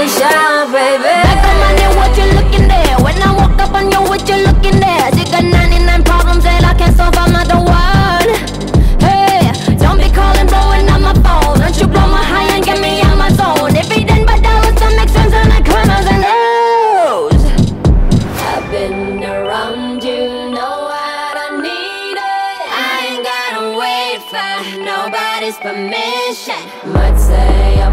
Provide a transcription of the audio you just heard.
shine, baby. Like the money, what you looking there? When I walk up on you, what you looking there? You got 99 problems that I can't solve, I'm not the one. Hey, don't be calling, blowing up my phone. Don't you blow my high and get me out my zone. If it ain't but dollars, that makes sense on the corners and O's. I've been around, you know what I needed. I ain't gotta wait for nobody's permission. Might say